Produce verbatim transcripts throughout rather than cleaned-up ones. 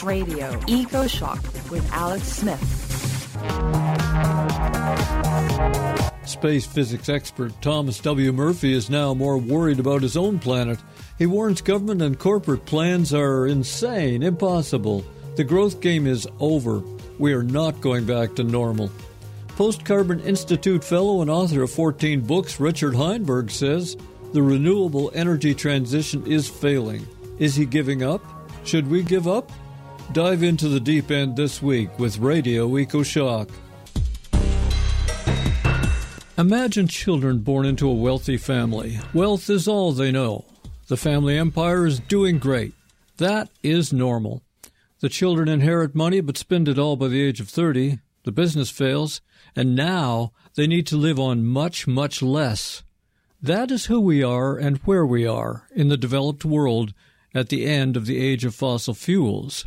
Radio EcoShock with Alex Smith. Space physics expert Thomas W. Murphy is now more worried about his own planet. He warns government and corporate plans are insane, impossible. The growth game is over. We are not going back to normal. Post-Carbon Institute fellow and author of fourteen books, Richard Heinberg, says the renewable energy transition is failing. Is he giving up? Should we give up? Dive into the deep end this week with Radio EcoShock. Imagine children born into a wealthy family. Wealth is all they know. The family empire is doing great. That is normal. The children inherit money but spend it all by the age of thirty. The business fails, and now they need to live on much, much less. That is who we are and where we are in the developed world at the end of the age of fossil fuels.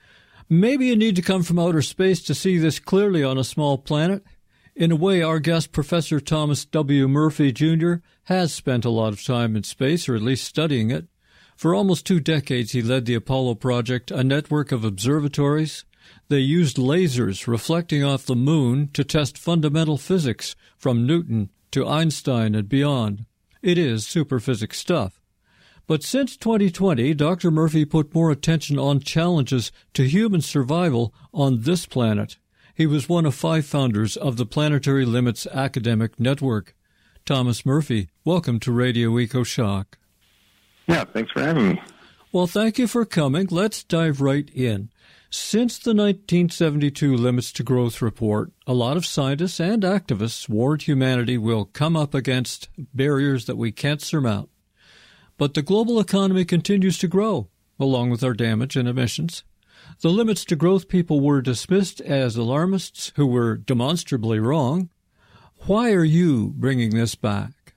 Maybe you need to come from outer space to see this clearly on a small planet. In a way, our guest, Professor Thomas W. Murphy, Junior, has spent a lot of time in space, or at least studying it. For almost two decades, he led the Apollo project, a network of observatories. They used lasers reflecting off the moon to test fundamental physics from Newton to Einstein and beyond. It is superphysics stuff. But since twenty twenty, Doctor Murphy put more attention on challenges to human survival on this planet. He was one of five founders of the Planetary Limits Academic Network. Thomas Murphy, welcome to Radio EcoShock. Yeah, thanks for having me. Well, thank you for coming. Let's dive right in. Since the nineteen seventy-two Limits to Growth report, a lot of scientists and activists warned humanity will come up against barriers that we can't surmount. But the global economy continues to grow, along with our damage and emissions. The Limits to Growth people were dismissed as alarmists who were demonstrably wrong. Why are you bringing this back?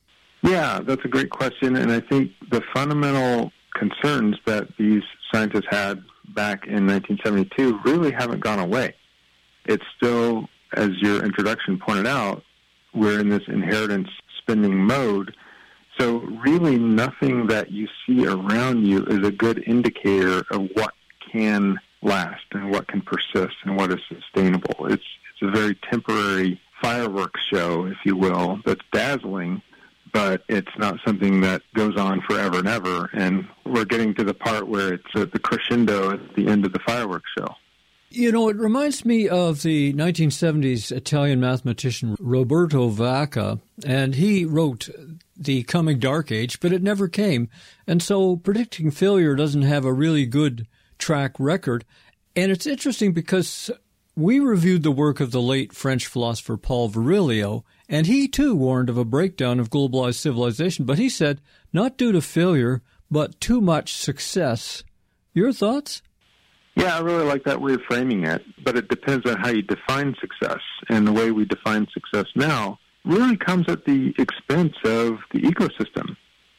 Yeah, that's a great question, and I think the fundamental concerns that these scientists had back in nineteen seventy-two really haven't gone away. It's still, as your introduction pointed out, we're in this inheritance spending mode. So really nothing that you see around you is a good indicator of what can last and what can persist and what is sustainable. It's, it's a very temporary fireworks show, if you will, that's dazzling, but it's not something that goes on forever and ever. And we're getting to the part where it's at the crescendo at the end of the fireworks show. You know, it reminds me of the nineteen seventies Italian mathematician Roberto Vacca, and he wrote The Coming Dark Age, but it never came. And so predicting failure doesn't have a really good track record. And it's interesting because we reviewed the work of the late French philosopher Paul Virilio, and he too warned of a breakdown of globalized civilization. But he said, not due to failure, but too much success. Your thoughts? Yeah, I really like that way of framing it, but it depends on how you define success. And the way we define success now really comes at the expense of the ecosystem.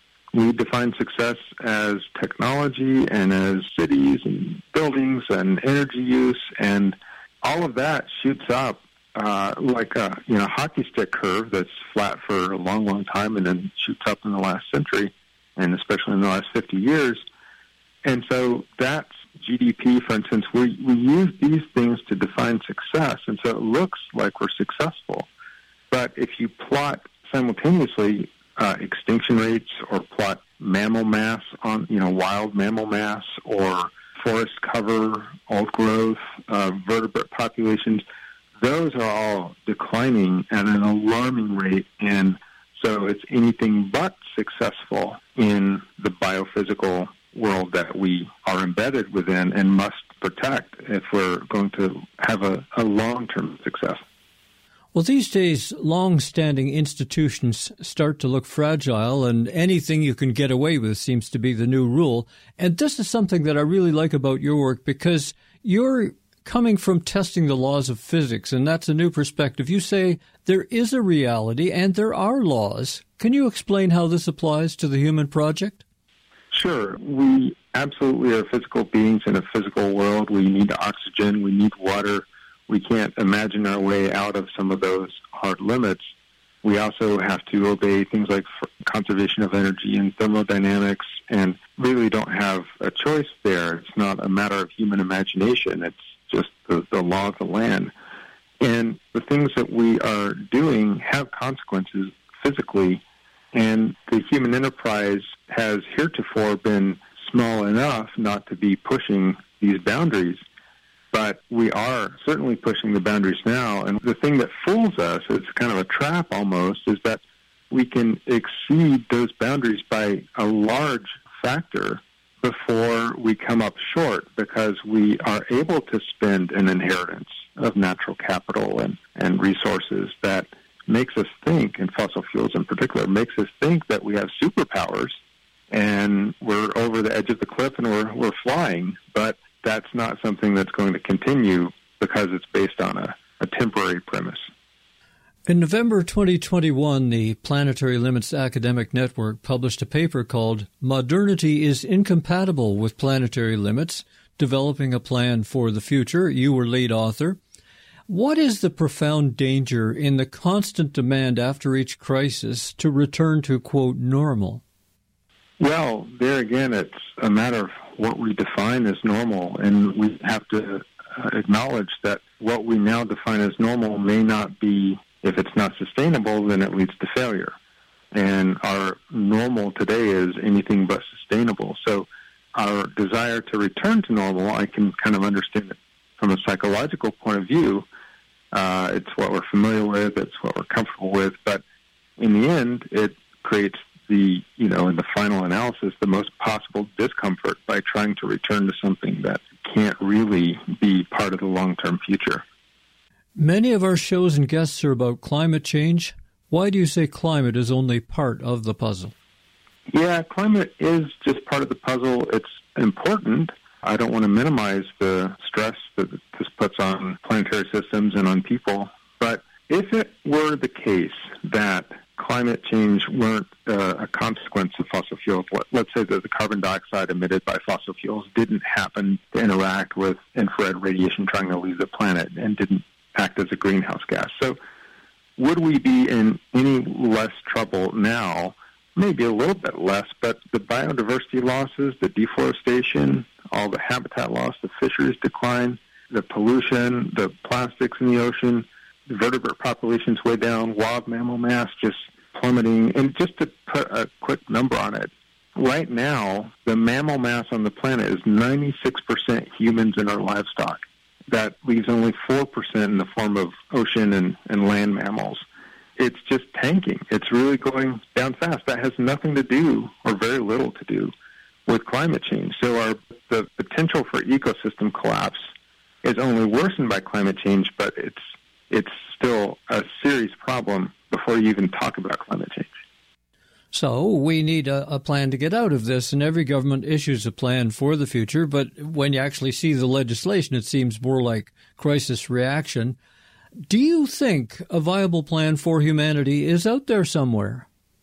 We define success as technology and as cities and buildings and energy use, and all of that shoots up uh, like a you know hockey stick curve that's flat for a long, long time and then shoots up in the last century, and especially in the last fifty years. And so that's G D P, for instance. We, we use these things to define success, and so it looks like we're successful. But if you plot simultaneously uh, extinction rates or plot mammal mass on, you know, wild mammal mass or forest cover, old growth, uh, vertebrate populations, those are all declining at an alarming rate. And so it's anything but successful in the biophysical world that we are embedded within and must protect if we're going to have a, a long-term success. Well, these days, long-standing institutions start to look fragile, and anything you can get away with seems to be the new rule. And this is something that I really like about your work, because you're coming from testing the laws of physics, and that's a new perspective. You say there is a reality and there are laws. Can you explain how this applies to the human project? Sure. We absolutely are physical beings in a physical world. We need oxygen. We need water. We can't imagine our way out of some of those hard limits. We also have to obey things like conservation of energy and thermodynamics, and really don't have a choice there. It's not a matter of human imagination. It's just the, the law of the land. And the things that we are doing have consequences physically, and the human enterprise has heretofore been small enough not to be pushing these boundaries. But we are certainly pushing the boundaries now. And the thing that fools us, it's kind of a trap almost, is that we can exceed those boundaries by a large factor before we come up short, because we are able to spend an inheritance of natural capital and, and resources that makes us think, and fossil fuels in particular, makes us think that we have superpowers and we're over the edge of the cliff and we're, we're flying. But that's not something that's going to continue because it's based on a, a temporary premise. In November twenty twenty-one, the Planetary Limits Academic Network published a paper called Modernity is Incompatible with Planetary Limits, Developing a Plan for the Future. You were lead author. What is the profound danger in the constant demand after each crisis to return to, quote, normal? Well, there again, it's a matter of what we define as normal, and we have to uh, acknowledge that what we now define as normal may not be, if it's not sustainable, then it leads to failure. And our normal today is anything but sustainable. So our desire to return to normal, I can kind of understand it from a psychological point of view. Uh, it's what we're familiar with, it's what we're comfortable with, but in the end, it creates the, you know, in the final analysis, the most possible discomfort by trying to return to something that can't really be part of the long-term future. Many of our shows and guests are about climate change. Why do you say climate is only part of the puzzle? Yeah, climate is just part of the puzzle. It's important. I don't want to minimize the stress that this puts on planetary systems and on people. But if it were the case that climate change weren't uh, a consequence of fossil fuels, Let, let's say that the carbon dioxide emitted by fossil fuels didn't happen to interact with infrared radiation trying to leave the planet and didn't act as a greenhouse gas. So would we be in any less trouble now? Maybe a little bit less, but the biodiversity losses, the deforestation, all the habitat loss, the fisheries decline, the pollution, the plastics in the ocean, the vertebrate populations way down, wild mammal mass just plummeting. And just to put a quick number on it, right now, the mammal mass on the planet is ninety-six percent humans and our livestock. That leaves only four percent in the form of ocean and, and land mammals. It's just tanking. It's really going down fast. That has nothing to do, or very little to do, with climate change. So our the potential for ecosystem collapse is only worsened by climate change, but it's it's still a serious problem before you even talk about climate change. So we need a, a plan to get out of this, and every government issues a plan for the future, but when you actually see the legislation, it seems more like crisis reaction. Do you think a viable plan for humanity is out there somewhere?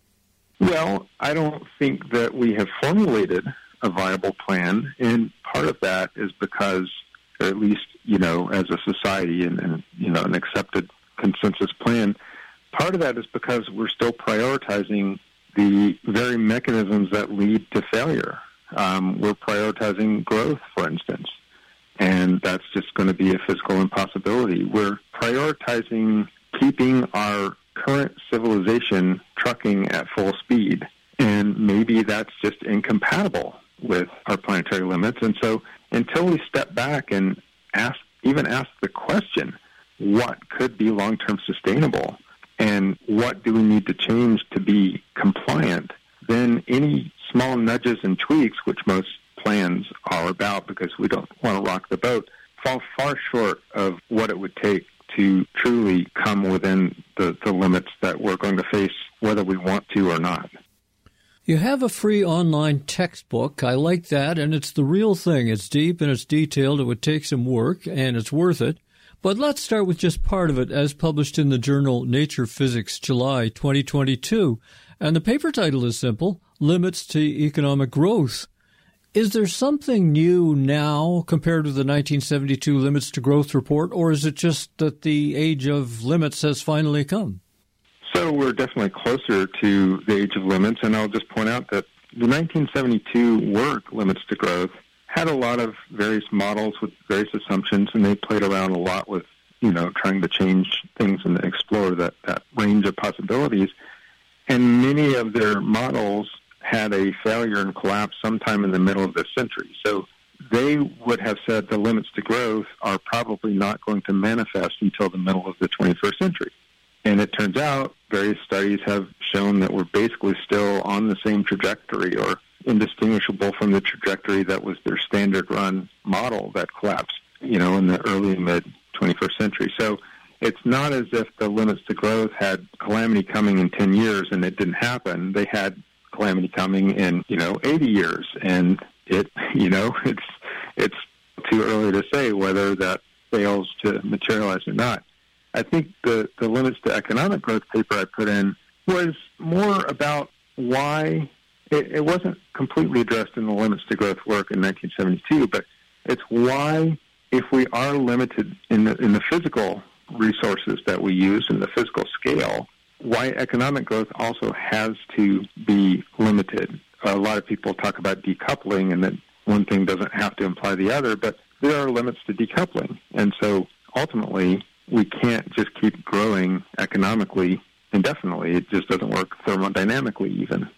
Well, I don't think that we have formulated a viable plan, and part of that is because, or at least, you know, as a society and, and you know, an accepted consensus plan, part of that is because we're still prioritizing the very mechanisms that lead to failure. Um, we're prioritizing growth, for instance, and that's just going to be a physical impossibility. We're prioritizing keeping our current civilization trucking at full speed, and maybe that's just incompatible with our planetary limits. And so until we step back and ask, even ask the question, what could be long-term sustainable, and what do we need to change to be compliant, then any small nudges and tweaks, which most plans are about because we don't want to rock the boat, fall far short of what it would take to truly come within the, the limits that we're going to face, whether we want to or not. You have a free online textbook. I like that, and it's the real thing. It's deep and it's detailed. It would take some work, and it's worth it. But let's start with just part of it, as published in the journal Nature Physics, July twenty twenty-two. And the paper title is simple, Limits to Economic Growth. Is there something new now compared to the nineteen seventy-two Limits to Growth report, or is it just that the age of limits has finally come? So we're definitely closer to the age of limits, and I'll just point out that the nineteen seventy-two work, Limits to Growth, had a lot of various models with various assumptions, and they played around a lot with, you know, trying to change things and explore that, that range of possibilities. And many of their models had a failure and collapse sometime in the middle of this century. So they would have said the limits to growth are probably not going to manifest until the middle of the twenty-first century. And it turns out various studies have shown that we're basically still on the same trajectory, or indistinguishable from the trajectory that was their standard run model that collapsed, you know, in the early and mid twenty-first century. So it's not as if the limits to growth had calamity coming in ten years and it didn't happen. They had calamity coming in, you know, eighty years, and it, you know, it's it's too early to say whether that fails to materialize or not. I think the, the Limits to Economic Growth paper I put in was more about why it, it wasn't completely addressed in the Limits to Growth work in nineteen seventy-two, but it's why, if we are limited in the, in the physical resources that we use in the physical scale, why economic growth also has to be limited. A lot of people talk about decoupling, and that one thing doesn't have to imply the other, but there are limits to decoupling. And so ultimately, we can't just keep growing economically indefinitely. It just doesn't work thermodynamically even.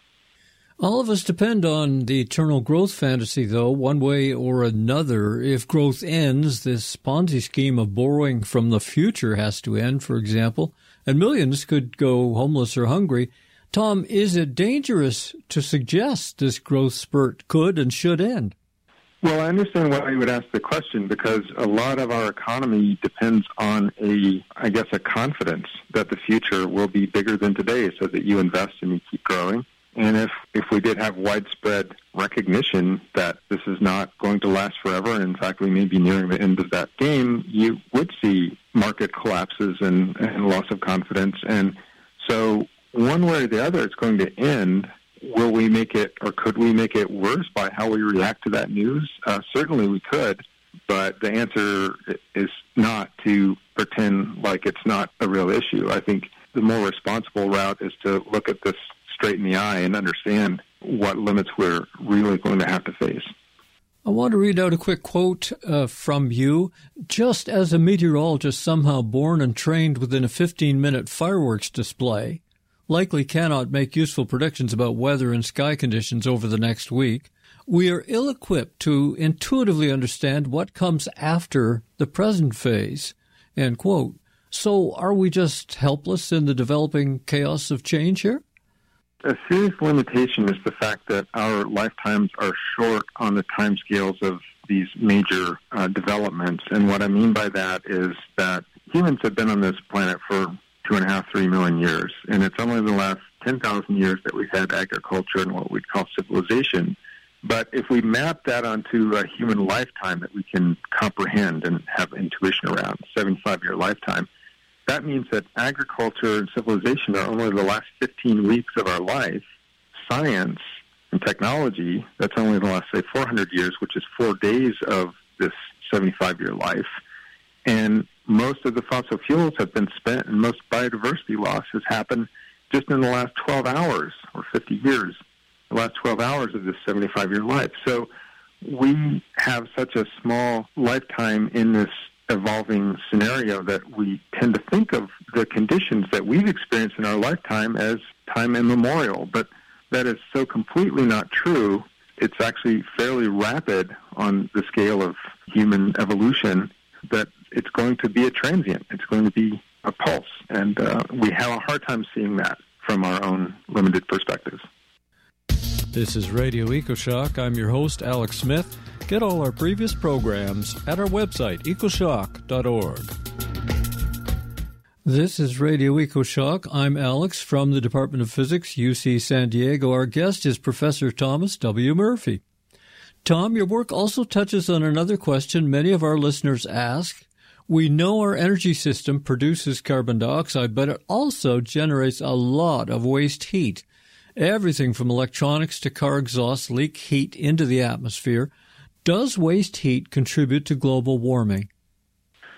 All of us depend on the eternal growth fantasy, though, one way or another. If growth ends, this Ponzi scheme of borrowing from the future has to end, for example, and millions could go homeless or hungry. Tom, is it dangerous to suggest this growth spurt could and should end? Well, I understand why you would ask the question, because a lot of our economy depends on a, I guess, a confidence that the future will be bigger than today, so that you invest and you keep growing. And if, if we did have widespread recognition that this is not going to last forever, and in fact we may be nearing the end of that game, you would see market collapses and, and loss of confidence. And so one way or the other, it's going to end. Will we make it, or could we make it worse by how we react to that news? Uh, certainly we could, but the answer is not to pretend like it's not a real issue. I think the more responsible route is to look at this straight in the eye and understand what limits we're really going to have to face. I want to read out a quick quote uh, from you. Just as a meteorologist somehow born and trained within a fifteen-minute fireworks display likely cannot make useful predictions about weather and sky conditions over the next week, we are ill-equipped to intuitively understand what comes after the present phase, end quote. So are we just helpless in the developing chaos of change here? A serious limitation is the fact that our lifetimes are short on the timescales of these major uh, developments. And what I mean by that is that humans have been on this planet for two and a half, three million years. And it's only the last ten thousand years that we've had agriculture and what we'd call civilization. But if we map that onto a human lifetime that we can comprehend and have intuition around, seventy-five-year lifetime, that means that agriculture and civilization are only the last fifteen weeks of our life. Science and technology, that's only the last, say, four hundred years, which is four days of this seventy-five-year life. And most of the fossil fuels have been spent, and most biodiversity loss has happened just in the last twelve hours, or fifty years, the last twelve hours of this seventy-five-year life. So we have such a small lifetime in this evolving scenario that we tend to think of the conditions that we've experienced in our lifetime as time immemorial. But that is so completely not true. It's actually fairly rapid on the scale of human evolution that it's going to be a transient. It's going to be a pulse. And uh, we have a hard time seeing that from our own limited perspectives. This is Radio EcoShock. I'm your host, Alex Smith. Get all our previous programs at our website, ecoshock dot org. This is Radio EcoShock. I'm Alex from the Department of Physics, U C San Diego. Our guest is Professor Thomas W. Murphy. Tom, your work also touches on another question many of our listeners ask. We know our energy system produces carbon dioxide, but it also generates a lot of waste heat. Everything from electronics to car exhaust leak heat into the atmosphere. Does waste heat contribute to global warming?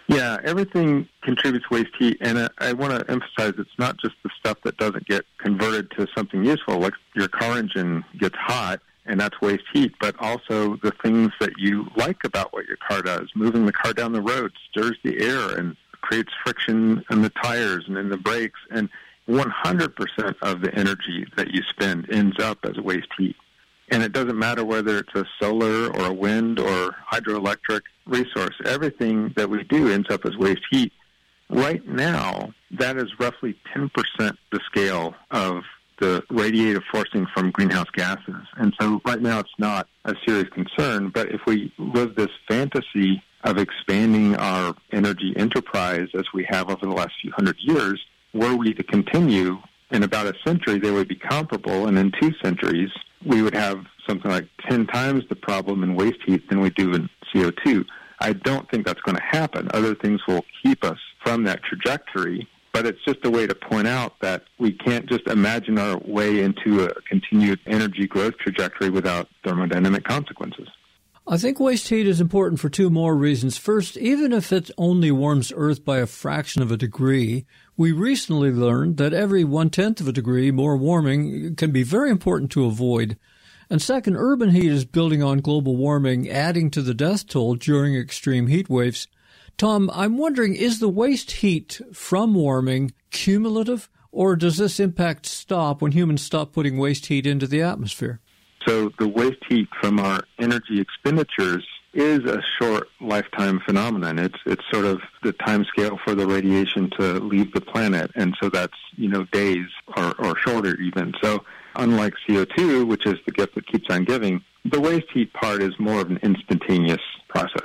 Yeah, everything contributes waste heat, and I, I want to emphasize it's not just the stuff that doesn't get converted to something useful, like your car engine gets hot, and that's waste heat, but also the things that you like about what your car does. Moving the car down the road stirs the air and creates friction in the tires and in the brakes, and one hundred percent of the energy that you spend ends up as waste heat. And it doesn't matter whether it's a solar or a wind or hydroelectric resource. Everything that we do ends up as waste heat. Right now, that is roughly ten percent the scale of the radiative forcing from greenhouse gases. And so right now it's not a serious concern, but if we live this fantasy of expanding our energy enterprise as we have over the last few hundred years, were we to continue, in about a century they would be comparable, and in two centuries we would have something like ten times the problem in waste heat than we do in C O two. I don't think that's going to happen. Other things will keep us from that trajectory, but it's just a way to point out that we can't just imagine our way into a continued energy growth trajectory without thermodynamic consequences. I think waste heat is important for two more reasons. First, even if it only warms Earth by a fraction of a degree, we recently learned that every one-tenth of a degree more warming can be very important to avoid. And second, urban heat is building on global warming, adding to the death toll during extreme heat waves. Tom, I'm wondering, is the waste heat from warming cumulative, or does this impact stop when humans stop putting waste heat into the atmosphere? So the waste heat from our energy expenditures is a short lifetime phenomenon. It's it's sort of the time scale for the radiation to leave the planet, and so that's, you know, days or, or shorter even. So unlike C O two, which is the gift that keeps on giving, the waste heat part is more of an instantaneous process.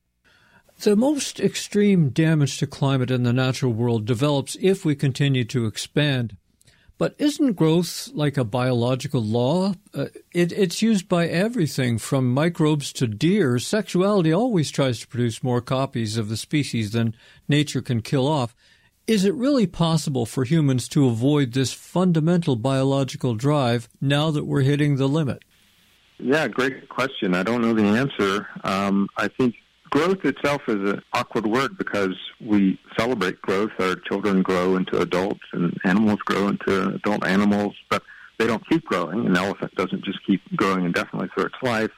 The most extreme damage to climate in the natural world develops if we continue to expand. But isn't growth like a biological law? Uh, it, it's used by everything from microbes to deer. Sexuality always tries to produce more copies of the species than nature can kill off. Is it really possible for humans to avoid this fundamental biological drive now that we're hitting the limit? Yeah, great question. I don't know the answer. Um, I think growth itself is an awkward word because we celebrate growth. Our children grow into adults and animals grow into adult animals, but they don't keep growing. An elephant doesn't just keep growing indefinitely through its life.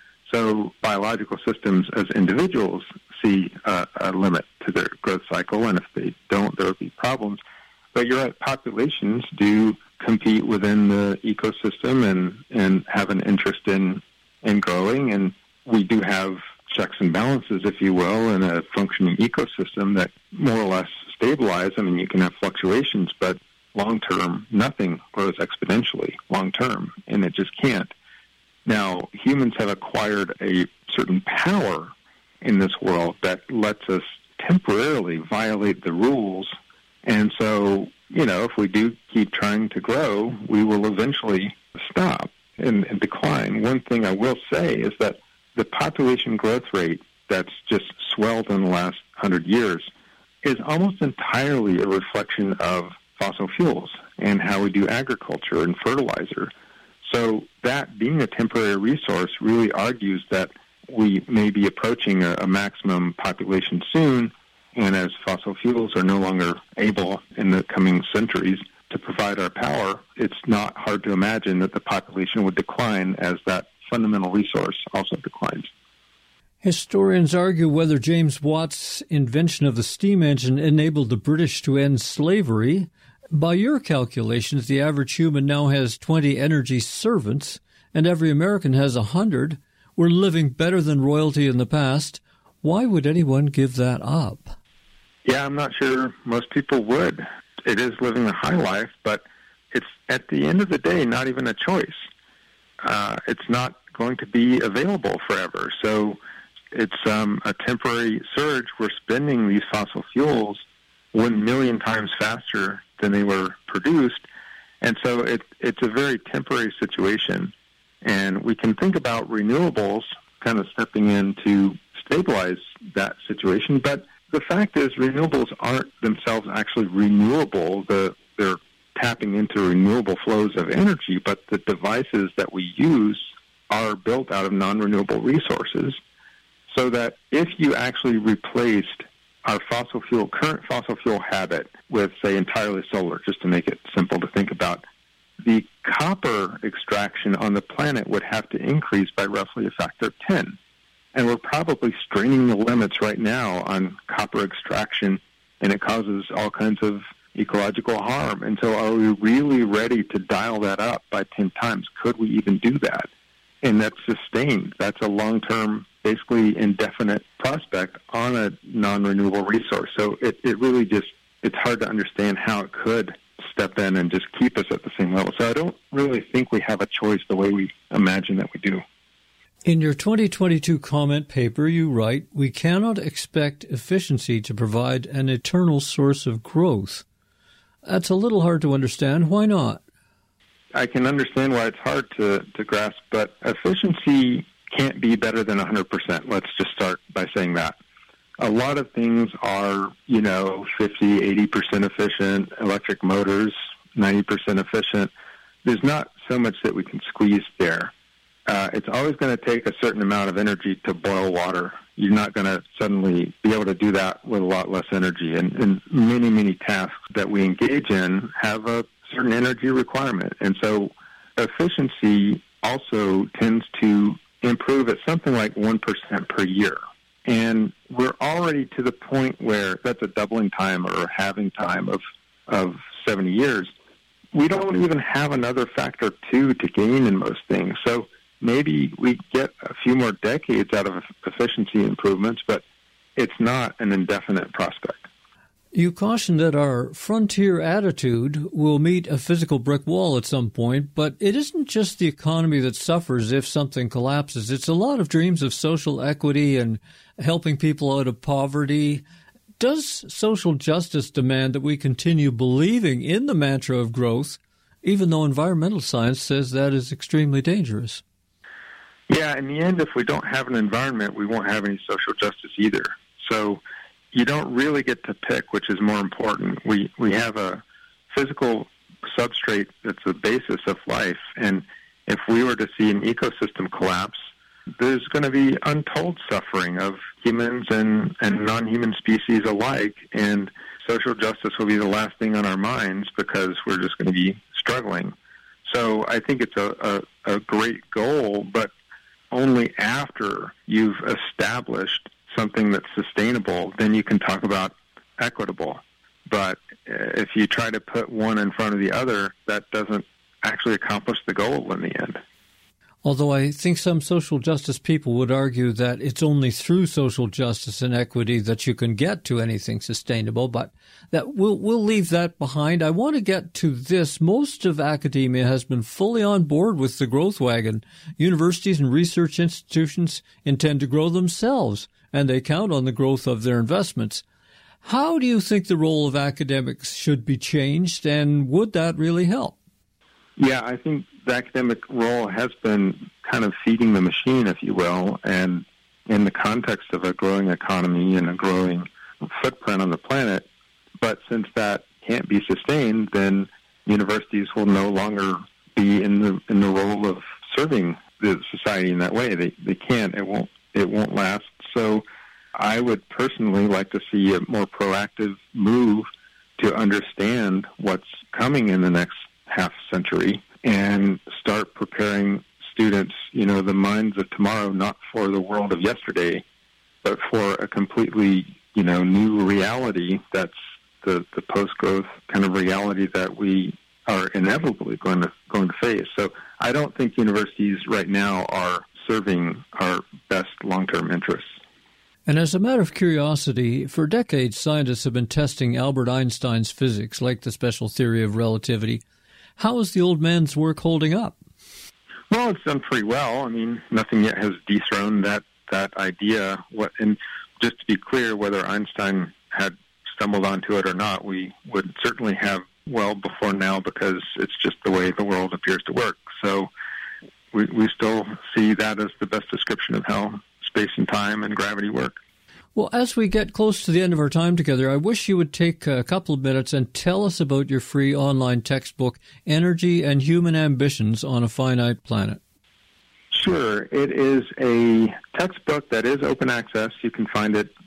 So biological systems as individuals see uh, a limit to their growth cycle, and if they don't, there will be problems. But you're right, populations do compete within the ecosystem and, and have an interest in, in growing, and we do have checks and balances, if you will, in a functioning ecosystem that more or less stabilize. I mean, you can have fluctuations, but long-term, nothing grows exponentially long-term, and it just can't. Now, humans have acquired a certain power in this world that lets us temporarily violate the rules, and so, you know, if we do keep trying to grow, we will eventually stop and, and decline. One thing I will say is that the population growth rate that's just swelled in the last hundred years is almost entirely a reflection of fossil fuels and how we do agriculture and fertilizer. So that being a temporary resource really argues that we may be approaching a, a maximum population soon, and as fossil fuels are no longer able in the coming centuries to provide our power, it's not hard to imagine that the population would decline as that fundamental resource also declines. Historians argue whether James Watt's invention of the steam engine enabled the British to end slavery. By your calculations, the average human now has twenty energy servants, and every American has one hundred. We're living better than royalty in the past. Why would anyone give that up? Yeah, I'm not sure most people would. It is living a high life, but it's, at the end of the day, not even a choice. Uh, it's not going to be available forever. So it's um, a temporary surge. We're spending these fossil fuels one million times faster than they were produced. And so it, it's a very temporary situation. And we can think about renewables kind of stepping in to stabilize that situation. But the fact is renewables aren't themselves actually renewable. The, they're tapping into renewable flows of energy, but the devices that we use are built out of non-renewable resources, so that if you actually replaced our fossil fuel, current fossil fuel habit with, say, entirely solar, just to make it simple to think about, the copper extraction on the planet would have to increase by roughly a factor of ten. And we're probably straining the limits right now on copper extraction, and it causes all kinds of ecological harm. And so are we really ready to dial that up by ten times? Could we even do that? And that's sustained. That's a long-term, basically indefinite prospect on a non-renewable resource. So it, it really just, it's hard to understand how it could step in and just keep us at the same level. So I don't really think we have a choice the way we imagine that we do. In your twenty twenty-two comment paper, you write, "We cannot expect efficiency to provide an eternal source of growth." That's a little hard to understand. Why not? I can understand why it's hard to, to grasp, but efficiency can't be better than one hundred percent. Let's just start by saying that. A lot of things are, you know, fifty, eighty percent efficient, electric motors, ninety percent efficient. There's not so much that we can squeeze there. Uh, it's always going to take a certain amount of energy to boil water. You're not going to suddenly be able to do that with a lot less energy. And, and many, many tasks that we engage in have a certain energy requirement. And so efficiency also tends to improve at something like one percent per year. And we're already to the point where that's a doubling time or a halving time of, of seventy years. We don't even have another factor two to gain in most things. So maybe we get a few more decades out of efficiency improvements, but it's not an indefinite prospect. You caution that our frontier attitude will meet a physical brick wall at some point, but it isn't just the economy that suffers if something collapses. It's a lot of dreams of social equity and helping people out of poverty. Does social justice demand that we continue believing in the mantra of growth, even though environmental science says that is extremely dangerous? Yeah, in the end, if we don't have an environment, we won't have any social justice either. So you don't really get to pick which is more important. We we have a physical substrate that's the basis of life, and if we were to see an ecosystem collapse, there's going to be untold suffering of humans and, and non-human species alike, and social justice will be the last thing on our minds because we're just going to be struggling. So I think it's a, a, a great goal, but only after you've established something that's sustainable, then you can talk about equitable. But if you try to put one in front of the other, that doesn't actually accomplish the goal in the end. Although I think some social justice people would argue that it's only through social justice and equity that you can get to anything sustainable, but that we'll, we'll leave that behind. I want to get to this. Most of academia has been fully on board with the growth wagon. Universities and research institutions intend to grow themselves, and they count on the growth of their investments. How do you think the role of academics should be changed, and would that really help? Yeah, I think the academic role has been kind of feeding the machine, if you will, and in the context of a growing economy and a growing footprint on the planet. But since that can't be sustained, then universities will no longer be in the in the role of serving the society in that way. They they can't. It won't. It won't last. So I would personally like to see a more proactive move to understand what's coming in the next half century and start preparing students, you know, the minds of tomorrow, not for the world of yesterday, but for a completely, you know, new reality that's the, the post-growth kind of reality that we are inevitably going to going to face. So I don't think universities right now are serving our best long-term interests. And as a matter of curiosity, for decades scientists have been testing Albert Einstein's physics, like the special theory of relativity. How is the old man's work holding up? Well, it's done pretty well. I mean, nothing yet has dethroned that, that idea. What, and just to be clear, whether Einstein had stumbled onto it or not, we would certainly have well before now because it's just the way the world appears to work. So we, we still see that as the best description of how space and time and gravity work. Well, as we get close to the end of our time together, I wish you would take a couple of minutes and tell us about your free online textbook, Energy and Human Ambitions on a Finite Planet. Sure. It is a textbook that is open access. You can find it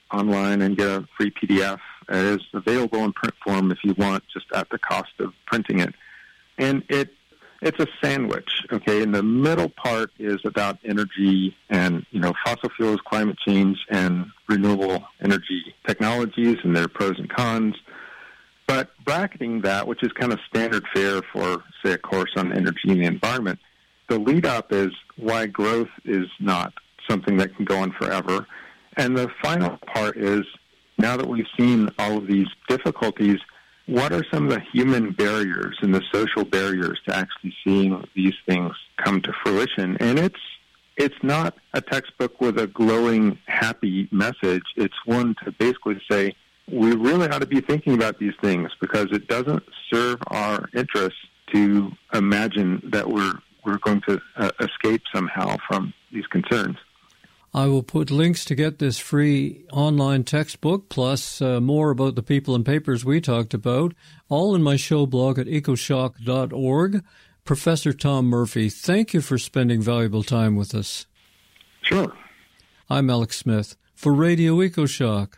online and get a free P D F. It is available in print form if you want, just at the cost of printing it. And it it's a sandwich, okay? And the middle part is about energy and, you know, fossil fuels, climate change, and renewable energy technologies and their pros and cons. But bracketing that, which is kind of standard fare for, say, a course on energy and the environment, the lead-up is why growth is not something that can go on forever. And the final part is, now that we've seen all of these difficulties, what are some of the human barriers and the social barriers to actually seeing these things come to fruition? And it's it's not a textbook with a glowing, happy message. It's one to basically say, we really ought to be thinking about these things because it doesn't serve our interests to imagine that we're we're going to uh, escape somehow from these concerns. I will put links to get this free online textbook, plus uh, more about the people and papers we talked about, all in my show blog at ecoshock dot org. Professor Tom Murphy, thank you for spending valuable time with us. Sure. I'm Alex Smith for Radio EcoShock.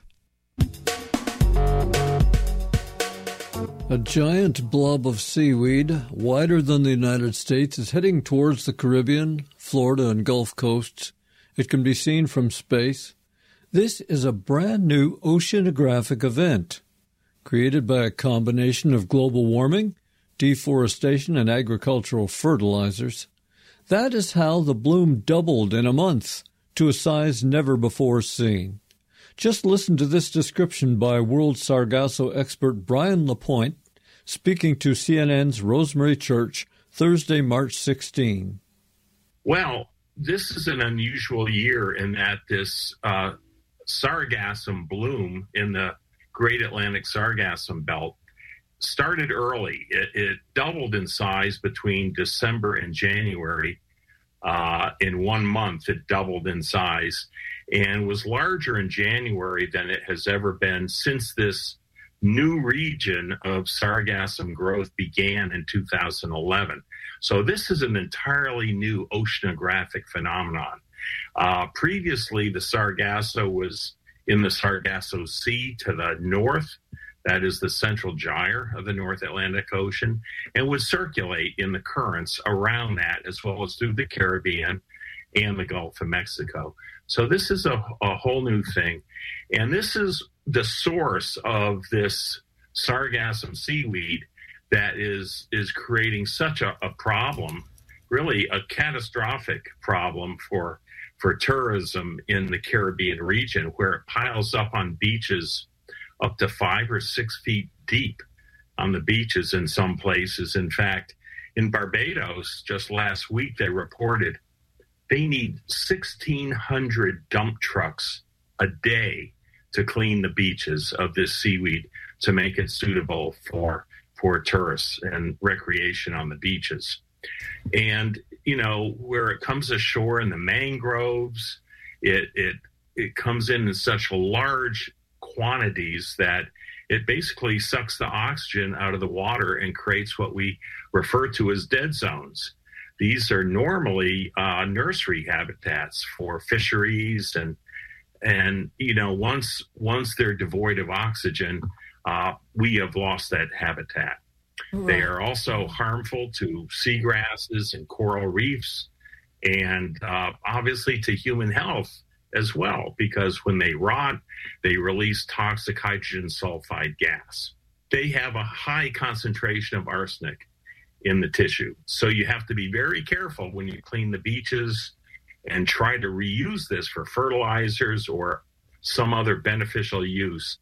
A giant blob of seaweed, wider than the United States, is heading towards the Caribbean, Florida, and Gulf coasts. It can be seen from space. This is a brand new oceanographic event created by a combination of global warming, deforestation, and agricultural fertilizers. That is how the bloom doubled in a month to a size never before seen. Just listen to this description by World Sargasso expert Brian LaPointe, speaking to C N N's Rosemary Church Thursday, March sixteenth. Well, this is an unusual year in that this uh, sargassum bloom in the Great Atlantic Sargassum Belt started early. It, it doubled in size between December and January. Uh, in one month, it doubled in size and was larger in January than it has ever been since this new region of sargassum growth began in two thousand eleven. So this is an entirely new oceanographic phenomenon. Uh, previously, the Sargasso was in the Sargasso Sea to the north. That is the central gyre of the North Atlantic Ocean, and would circulate in the currents around that, as well as through the Caribbean and the Gulf of Mexico. So this is a, a whole new thing. And this is the source of this sargassum seaweed that is is creating such a, a problem, really a catastrophic problem for for tourism in the Caribbean region, where it piles up on beaches up to five or six feet deep on the beaches in some places. In fact, in Barbados, just last week, they reported they need sixteen hundred dump trucks a day to clean the beaches of this seaweed to make it suitable for for tourists and recreation on the beaches. And, you know, where it comes ashore in the mangroves, it it it comes in in such large quantities that it basically sucks the oxygen out of the water and creates what we refer to as dead zones. These are normally uh, nursery habitats for fisheries, and and you know once once they're devoid of oxygen, uh, we have lost that habitat. Right. They are also harmful to seagrasses and coral reefs, and uh, obviously to human health as well, because when they rot, they release toxic hydrogen sulfide gas. They have a high concentration of arsenic in the tissue. So you have to be very careful when you clean the beaches and try to reuse this for fertilizers or some other beneficial use.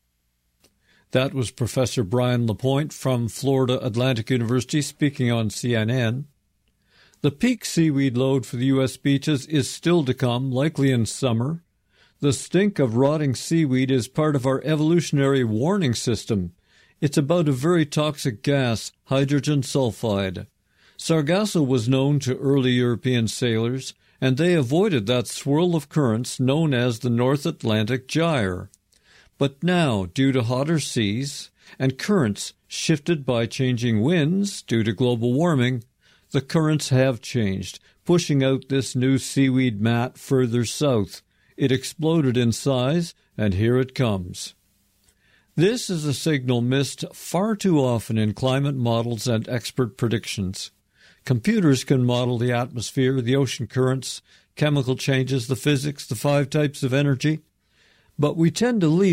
That was Professor Brian LaPointe from Florida Atlantic University speaking on C N N. The peak seaweed load for the U S beaches is still to come, likely in summer. The stink of rotting seaweed is part of our evolutionary warning system. It's about a very toxic gas, hydrogen sulfide. Sargasso was known to early European sailors, and they avoided that swirl of currents known as the North Atlantic Gyre. But now, due to hotter seas and currents shifted by changing winds due to global warming, the currents have changed, pushing out this new seaweed mat further south. It exploded in size And here it comes. This is a signal missed far too often in climate models and expert predictions. Computers can model the atmosphere, the ocean currents, chemical changes, the physics, the five types of energy, but we tend to leave